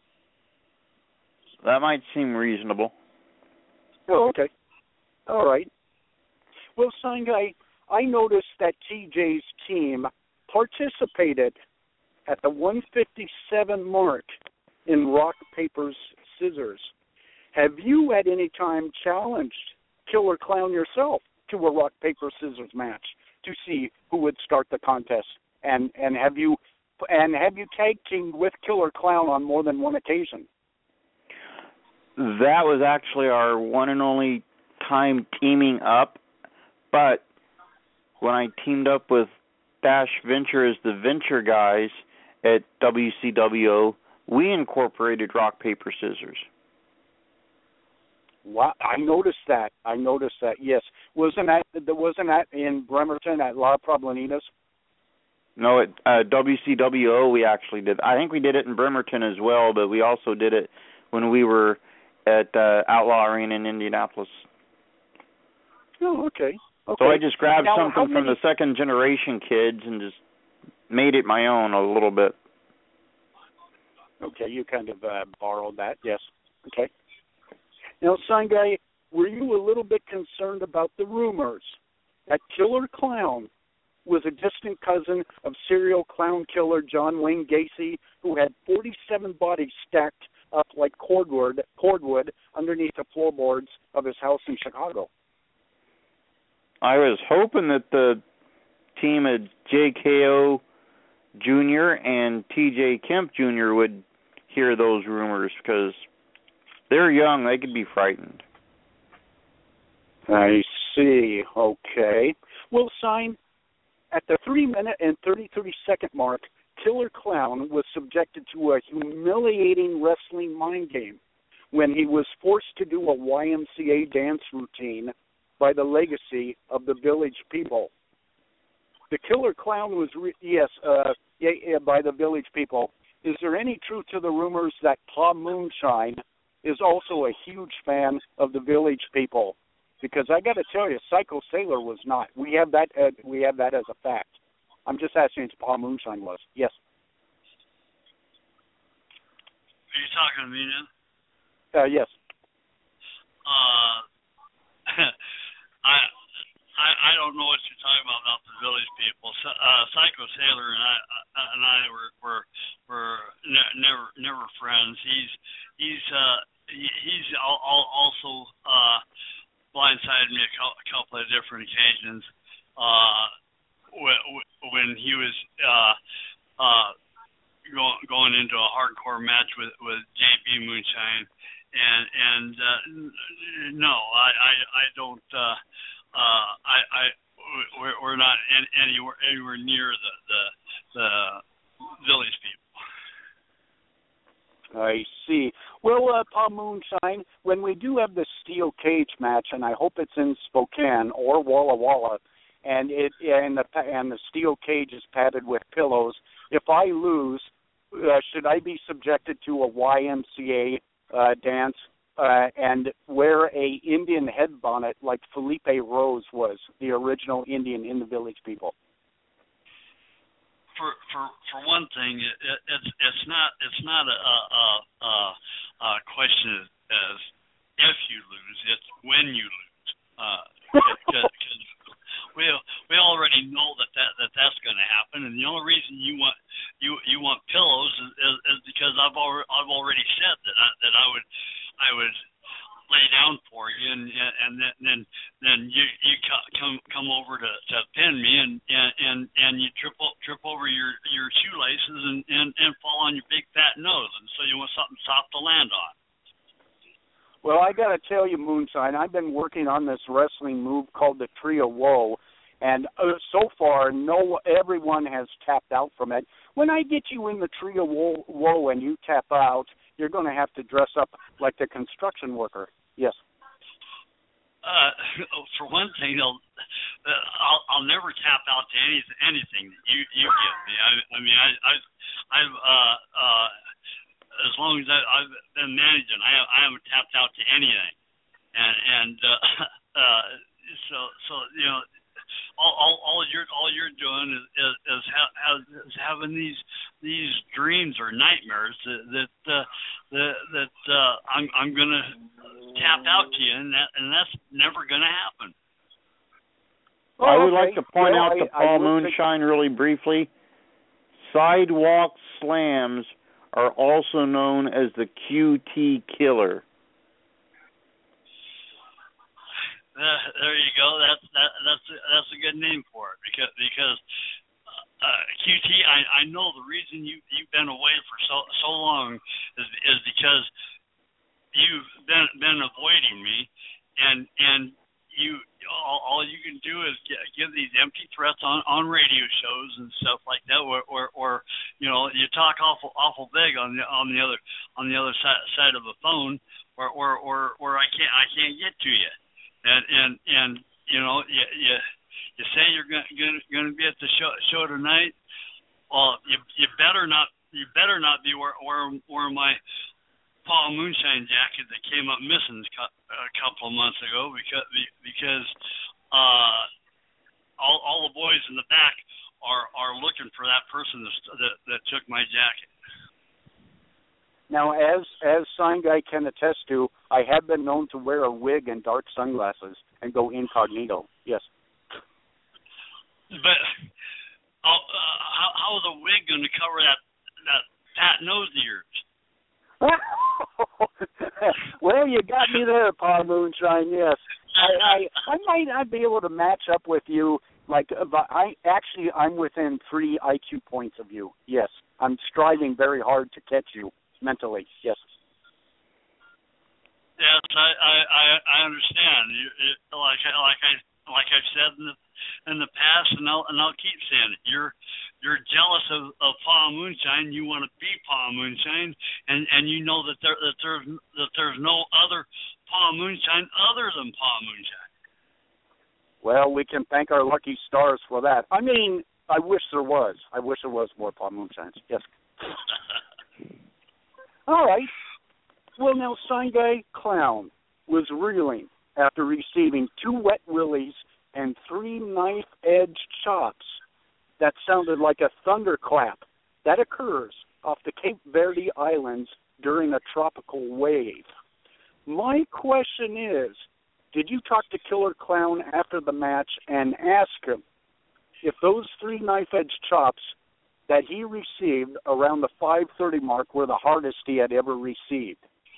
That might seem reasonable. Oh, okay. All right. Well, Sign Guy, I noticed that T J's team participated at the one fifty-seven mark in rock, paper, scissors. Have you at any time challenged Killer Clown yourself to a rock, paper, scissors match to see who would start the contest? And and have you and have you tag teamed with Killer Clown on more than one occasion? That was actually our one and only time teaming up, but when I teamed up with Dash Venture as the Venture guys at W C W O, we incorporated rock, paper, scissors. Wow, I noticed that. I noticed that. Yes, wasn't that wasn't that in Bremerton at La Problanitas? No, at uh, W C W O we actually did. I think we did it in Bremerton as well, but we also did it when we were at uh, Outlaw Arena in Indianapolis. Oh, okay. Okay. So I just grabbed now, something from many... the second generation kids and just made it my own a little bit. Okay, you kind of uh, borrowed that, yes. Okay. Now, Sign Guy, were you a little bit concerned about the rumors that Killer Clown was a distant cousin of serial clown killer John Wayne Gacy, who had forty-seven bodies stacked up like cordwood, cordwood underneath the floorboards of his house in Chicago? I was hoping that the team at J K O Junior and T J Kemp Junior would hear those rumors, because they're young. They could be frightened. I see. Okay. Well, Sign, at the three minute and thirty-three second mark, Killer Clown was subjected to a humiliating wrestling mind game when he was forced to do a Y M C A dance routine by the legacy of the Village People. The Killer Clown was, re- yes, uh, yeah, yeah, by the Village People. Is there any truth to the rumors that Pa Moonshine is also a huge fan of the Village People? Because I got to tell you, Psycho Sailor was not. We have that. Uh, we have that as a fact. I'm just asking if Pa Moonshine was. Yes. Are you talking to me now? Uh, yes. Uh, I, I I don't know what you're talking about about the Village People. So, uh, Psycho Sailor and I uh, and I were were were ne- never never friends. He's he's uh he, he's al- al- also uh blindsided me a, co- a couple of different occasions. Uh, when, when he was uh uh going going into a hardcore match with with J B Moonshine. And and uh, no, I, I, I don't. Uh, uh, I, I we're, we're not anywhere anywhere near the the, the Village People. I see. Well, uh, Pa Moonshine, when we do have the steel cage match, and I hope it's in Spokane or Walla Walla, and it and the and the steel cage is padded with pillows. If I lose, uh, should I be subjected to a Y M C A Uh, dance uh, and wear a Indian head bonnet like Felipe Rose was, the original Indian in the Village People? For for for one thing, it, it, it's it's not it's not a a, a, a question as if you lose, it's when you lose. Uh, because we we already know that, that, that that's going to happen, and the only reason you want you you want pillows is, is, is because I've already I've already said that I, that I would I would lay down for you, and and then then, then you you come come over to, to pin me, and, and, and, and you trip trip over your, your shoelaces and, and, and fall on your big fat nose, and so you want something soft to land on. Well, I got to tell you, Moonshine, I've been working on this wrestling move called the Tree of Woe, and uh, so far, no everyone has tapped out from it. When I get you in the Tree of Woe, woe and you tap out, you're going to have to dress up like the construction worker. Yes. Uh, for one thing, I'll, uh, I'll I'll never tap out to any anything that you you give me. I, I mean, I I I've uh uh as long as I, I've been managing, I have, I haven't tapped out to anything, and and uh, uh so so you know. All, all, all you're all you're doing is is, is, ha, is having these these dreams or nightmares that that uh, that, that uh, I'm I'm gonna tap out to you, and that and that's never gonna happen. Oh, I would okay. like to point well, out I, to Paul I Moonshine really briefly. Sidewalk slams are also known as the Q T killer. Uh, there you go. That's that, that's a, that's a good name for it because because uh, Q T. I, I know the reason you you've been away for so so long is is because you've been been avoiding me, and and you all, all you can do is get, give these empty threats on, on radio shows and stuff like that, or, or or you know you talk awful awful big on the on the other on the other side, side of the phone, or or or, or I can't I can't get to you. And and and you know you you, you say you're going going to be at the show show tonight. Well, you you better not you better not be wearing wearing wear my Paul Moonshine jacket that came up missing a couple of months ago because because uh all all the boys in the back are are looking for that person that that, that took my jacket. Now, as as Sign Guy can attest to, I have been known to wear a wig and dark sunglasses and go incognito. Yes. But uh, how how is a wig going to cover that that fat nose of yours? Well, you got me there, Paul Moonshine. Yes, I, I I might not be able to match up with you. Like, but I actually I'm within three I Q points of you. Yes, I'm striving very hard to catch you. Mentally, yes. Yes, I I, I understand. You, it, like like I like I've said in the in the past, and I'll and I'll keep saying it. You're you're jealous of, of Paul Moonshine. You want to be Paul Moonshine, and, and you know that there that there's that there's no other Paul Moonshine other than Paul Moonshine. Well, we can thank our lucky stars for that. I mean, I wish there was. I wish there was more Paul Moonshines. Yes. All right. Well, now, Sign Guy Clown was reeling after receiving two wet willies and three knife-edged chops. That sounded like a thunderclap. That occurs off the Cape Verde Islands during a tropical wave. My question is, did you talk to Killer Clown after the match and ask him if those three knife-edged chops that he received around the five thirty mark were the hardest he had ever received?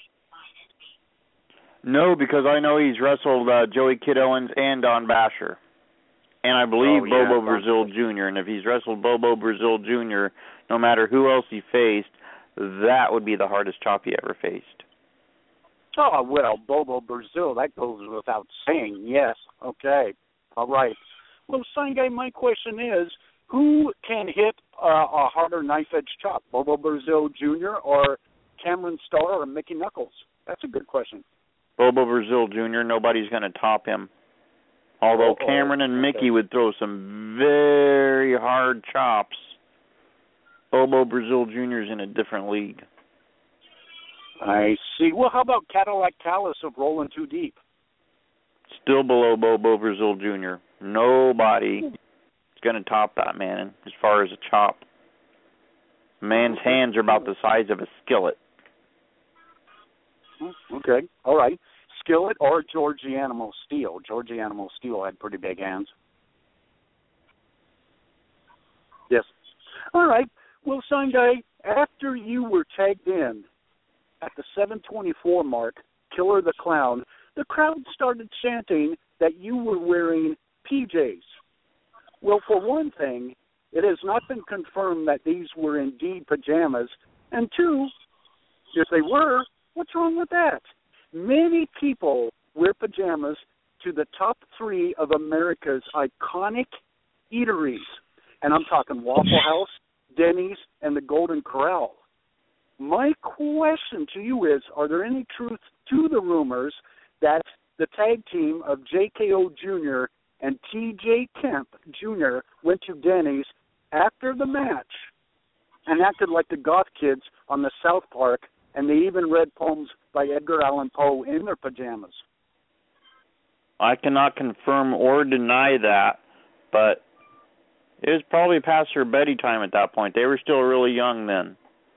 No, because I know he's wrestled uh, Joey Kid Owens and Don Basher. And I believe oh, yeah, Bobo Brazil Junior And if he's wrestled Bobo Brazil Junior, no matter who else he faced, that would be the hardest chop he ever faced. Oh, well, Bobo Brazil, that goes without saying, yes. Okay, all right. Well, Sign Guy, my question is, who can hit uh, a harder knife-edge chop, Bobo Brazil Junior or Cameron Starr or Mickey Knuckles? That's a good question. Bobo Brazil Junior, nobody's going to top him. Although Uh-oh. Cameron and Mickey okay. would throw some very hard chops, Bobo Brazil Junior's in a different league. I see. Well, how about Cadillac Callis of Rolling Too Deep? Still below Bobo Brazil Junior Nobody is going to top that man as far as a chop. Man's hands are about the size of a skillet. Okay, all right. Skillet or Georgie Animal Steel? Georgie Animal Steel had pretty big hands. Yes. All right. Well, Sunday, after you were tagged in at the seven twenty-four mark, Killer the Clown, the crowd started chanting that you were wearing P Js. Well, for one thing, it has not been confirmed that these were indeed pajamas. And two, if they were, what's wrong with that? Many people wear pajamas to the top three of America's iconic eateries. And I'm talking Waffle House, Denny's, and the Golden Corral. My question to you is, are there any truth to the rumors that the tag team of J K O Junior and T J Kemp Junior went to Denny's after the match and acted like the goth kids on the South Park, and they even read poems by Edgar Allan Poe in their pajamas? I cannot confirm or deny that, but it was probably past their bedtime at that point. They were still really young then.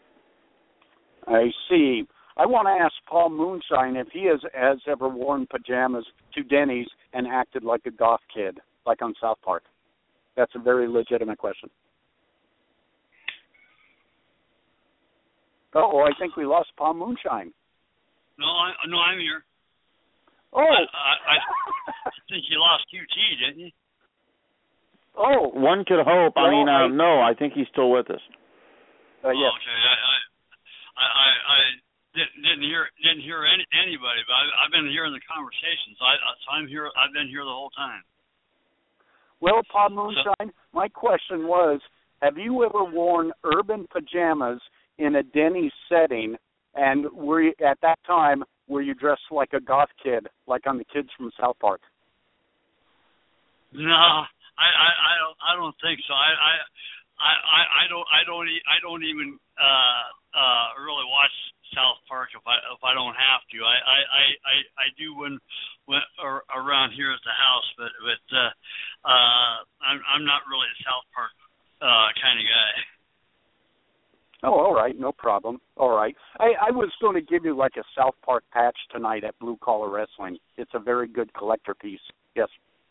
I see. I want to ask Paul Moonshine if he has, has ever worn pajamas to Denny's and acted like a goth kid, like on South Park. That's a very legitimate question. Oh, I think we lost Paul Moonshine. No, I, no, I'm here. Oh. I, I, I think you lost Q T, didn't you? Oh. One could hope. Well, I mean, uh, I, no, I think he's still with us. Uh, yes. Oh, okay. I, I, I, I didn't, didn't hear didn't hear any, anybody, but I, I've been hearing the conversations. I, so I'm here. I've been here the whole time. Well, Paul Moonshine, so, my question was: have you ever worn urban pajamas in a Denny's setting, and were you, at that time were you dressed like a goth kid, like on the Kids from South Park? No, I, I, I don't I don't think so. I, I I I don't I don't I don't even uh, uh, really watch South Park if I if I don't have to. I I, I, I do when when or around here at the house, but but uh, uh, I'm I'm not really a South Park uh, kind of guy. Oh, all right, no problem. All right. I, I was going to give you like a South Park patch tonight at Blue Collar Wrestling. It's a very good collector piece. Yes.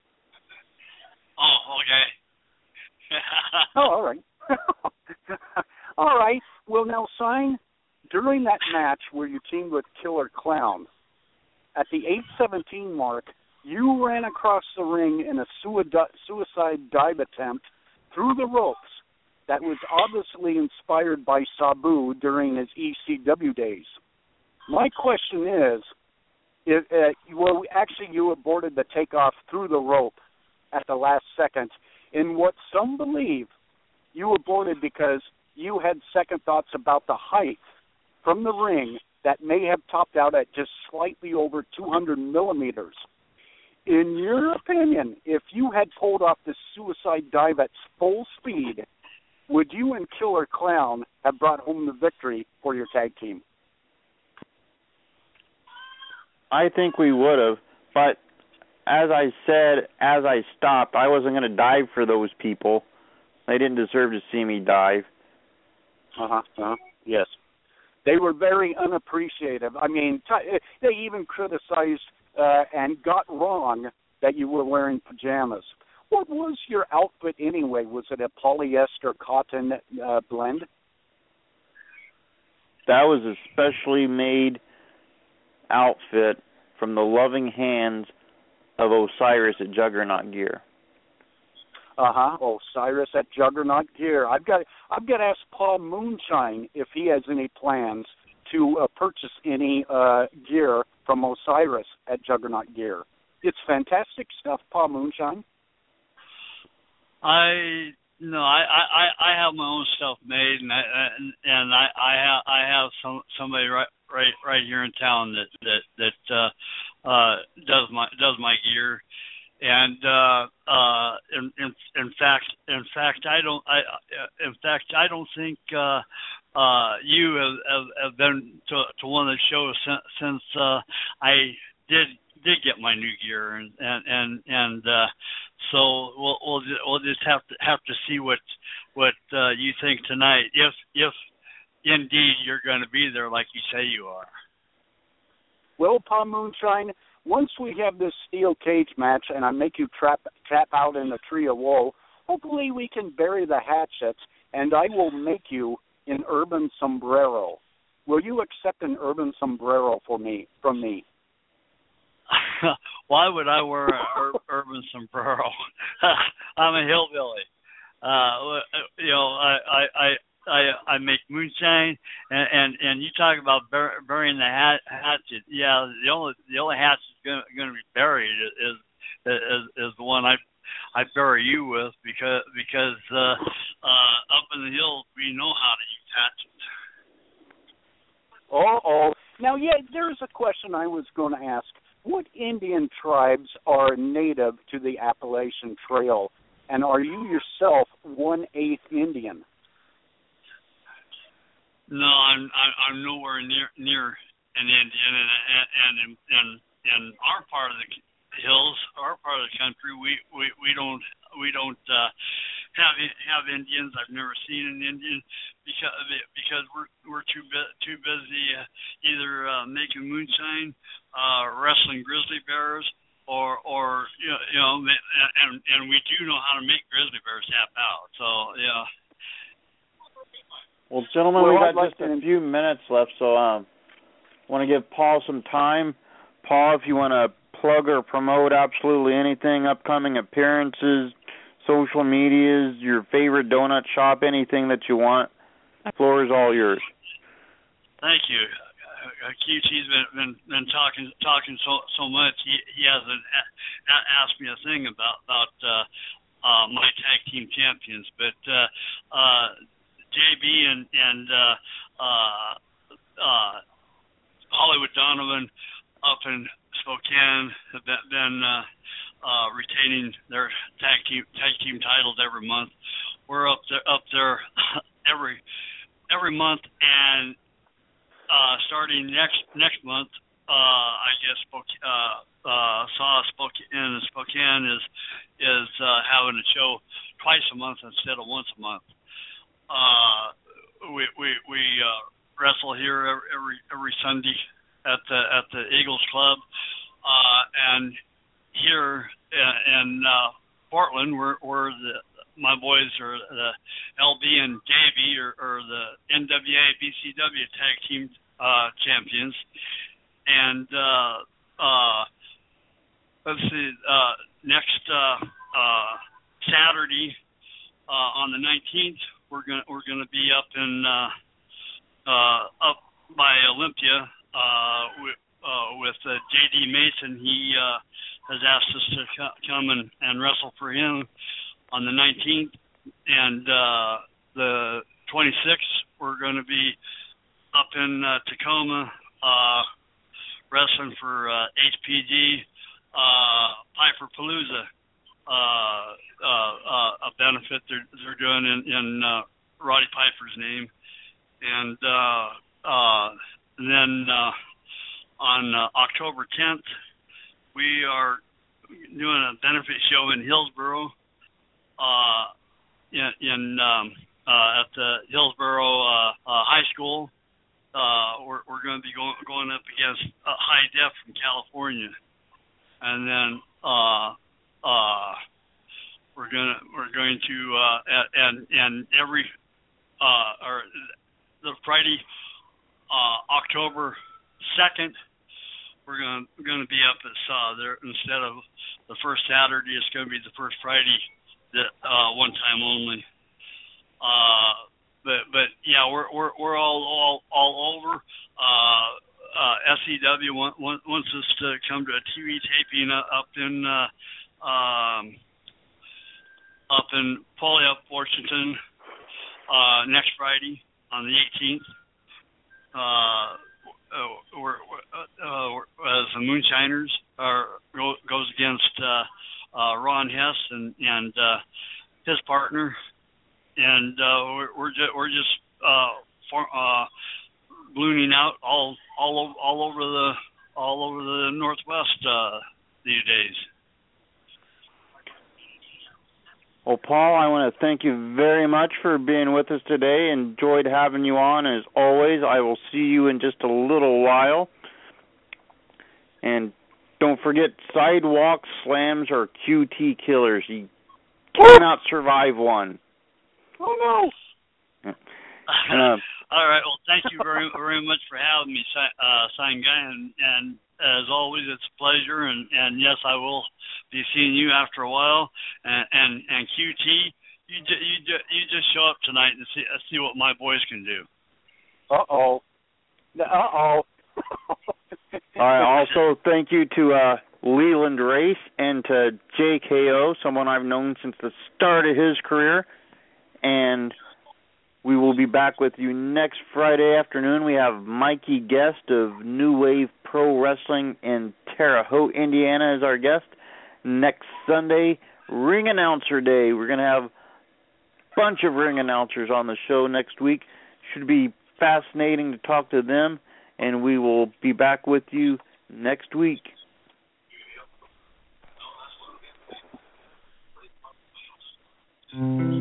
Oh, okay. Oh, all right. All right. Well, now, Sign, during that match where you teamed with Killer Clown, at the eight seventeen mark, you ran across the ring in a suicide dive attempt through the ropes that was obviously inspired by Sabu during his E C W days. My question is, if, uh, well, actually you aborted the takeoff through the rope at the last second. In what some believe, you aborted because you had second thoughts about the height from the ring that may have topped out at just slightly over two hundred millimeters. In your opinion, if you had pulled off this suicide dive at full speed, would you and Killer Clown have brought home the victory for your tag team? I think we would have, but as I said, as I stopped, I wasn't going to dive for those people. They didn't deserve to see me dive. Uh-huh, uh-huh, yes. They were very unappreciative. I mean, t- they even criticized uh, and got wrong that you were wearing pajamas. What was your outfit anyway? Was it a polyester cotton uh, blend? That was a specially made outfit from the loving hands of Osiris at Juggernaut Gear. Uh-huh. Osiris at Juggernaut Gear. I've got I've got to ask Paul Moonshine if he has any plans to uh, purchase any uh, gear from Osiris at Juggernaut Gear. It's fantastic stuff, Paul Moonshine. I no, I, I, I have my own stuff made, and I and, and I I have I have some somebody right right right here in town that that that uh, uh, does my does my gear, and uh, uh, in, in in fact in fact I don't I in fact I don't think uh, uh, you have, have, have been to, to one of the shows since, since uh, I did did get my new gear, and and and, and uh, so we'll we'll just, we'll just have to have to see what what uh, you think tonight, if if indeed you're going to be there like you say you are. Well, Palm Moonshine, once we have this steel cage match and I make you trap tap out in the tree of woe, hopefully we can bury the hatchet, and I will make you an urban sombrero. Will you accept an urban sombrero for me from me? Why would I wear an ur- urban sombrero? I'm a hillbilly. Uh, you know, I I I, I make moonshine, and, and, and you talk about bur- burying the hat, hatchet. Yeah, the only the only hatchet that's going to be buried is is is the one I I bury you with, because because uh, uh, up in the hills we know how to use hatchets. Oh, oh. Now, yeah, there's a question I was going to ask. What Indian tribes are native to the Appalachian Trail, and are you yourself one-eighth Indian? No, I'm I'm nowhere near near an Indian, and and and and, and our part of the hills, our part of the country, we we, we don't we don't uh, have have Indians. I've never seen an Indian because because we're we're too too busy uh, either uh, making moonshine, uh, wrestling grizzly bears, or or you know, you know and and we do know how to make grizzly bears tap out. So yeah. Well, gentlemen, well, we got like just a few minutes left, so um, want to give Paul some time. Paul, if you want to plug or promote absolutely anything, upcoming appearances, social medias, your favorite donut shop, anything that you want, the floor is all yours. Thank you. Uh, Q T's been, been been talking talking so so much. He he hasn't a- a- asked me a thing about about uh, uh, my tag team champions, but uh, uh, J B and and uh, uh, uh, Hollywood Donovan up in Spokane have been, been uh, uh, retaining their tag team tag team titles every month. We're up there up there every every month, and uh, starting next next month, uh, I guess Spokane, uh, uh, saw Spokane in Spokane is is uh, having a show twice a month instead of once a month. Uh, we we we uh, wrestle here every, every every Sunday at the at the Eagles Club, uh, and here in, in uh, Portland, we're we're the my boys are the L B and J B, or, or the N W A B C W tag team uh, champions, and uh, uh, let's see, uh, next uh, uh, Saturday uh, on the nineteenth. We're gonna we're gonna be up in uh, uh, up by Olympia uh, with, uh, with uh, J D Mason. He uh, has asked us to co- come and, and wrestle for him on the nineteenth, and uh, the twenty-sixth we're going to be up in uh, Tacoma uh, wrestling for uh, H P G uh, Piper Palooza. Uh, uh, uh, a benefit they're, they're doing in, in uh, Roddy Piper's name, and uh, uh, and then uh, on uh, October tenth we are doing a benefit show in Hillsboro, uh, in, in um, uh, at the Hillsboro uh, uh, High School. Uh, we're we're going to be going going up against uh, High Def from California, and then. Uh, Uh, we're gonna we're going to uh, and and every uh, or the Friday, uh, October second, we're gonna we're gonna be up at uh, there instead of the first Saturday. It's gonna be the first Friday, that uh, one time only. Uh, but but yeah, we're we're we're all all all over. Uh, uh, S E W want, want, wants us to come to a T V taping up in. Uh, Um, up in Puyallup, Washington, uh, next Friday on the eighteenth. Uh, we're, uh, we're, as the Moonshiners are go, goes against uh, uh, Ron Hess and and uh, his partner, and uh, we're we're just, we're just uh, for, uh, ballooning out all all over all over the all over the Northwest uh, these days. Well, Paul, I want to thank you very much for being with us today. Enjoyed having you on as always. I will see you in just a little while. And don't forget, sidewalk slams are Q T killers. You cannot survive one. Oh, no. Uh, All right. Well, thank you very very much for having me, uh, Sign Guy, and, and as always, it's a pleasure. And, and yes, I will be seeing you after a while. And and, and Q T, you ju- you ju- you just show up tonight and see uh, see what my boys can do. Uh oh. Uh oh. All right. Also, thank you to uh, Leland Race and to J K O, someone I've known since the start of his career, and we will be back with you next Friday afternoon. We have Mikey Guest of New Wave Pro Wrestling in Terre Haute, Indiana as our guest. Next Sunday, Ring Announcer Day. We're going to have a bunch of ring announcers on the show next week. Should be fascinating to talk to them, and we will be back with you next week. Mm-hmm.